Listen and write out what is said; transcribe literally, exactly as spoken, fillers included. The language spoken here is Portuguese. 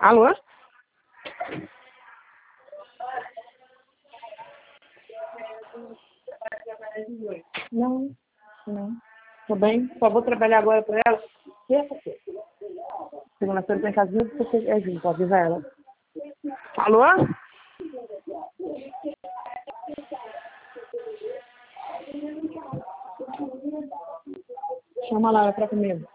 Alô? Não, não. Tô bem, só vou trabalhar agora pra ela. Terça-feira. Segunda-feira tem casa junto, porque é junto, pode avisar ela. Alô? Chama lá pra comigo.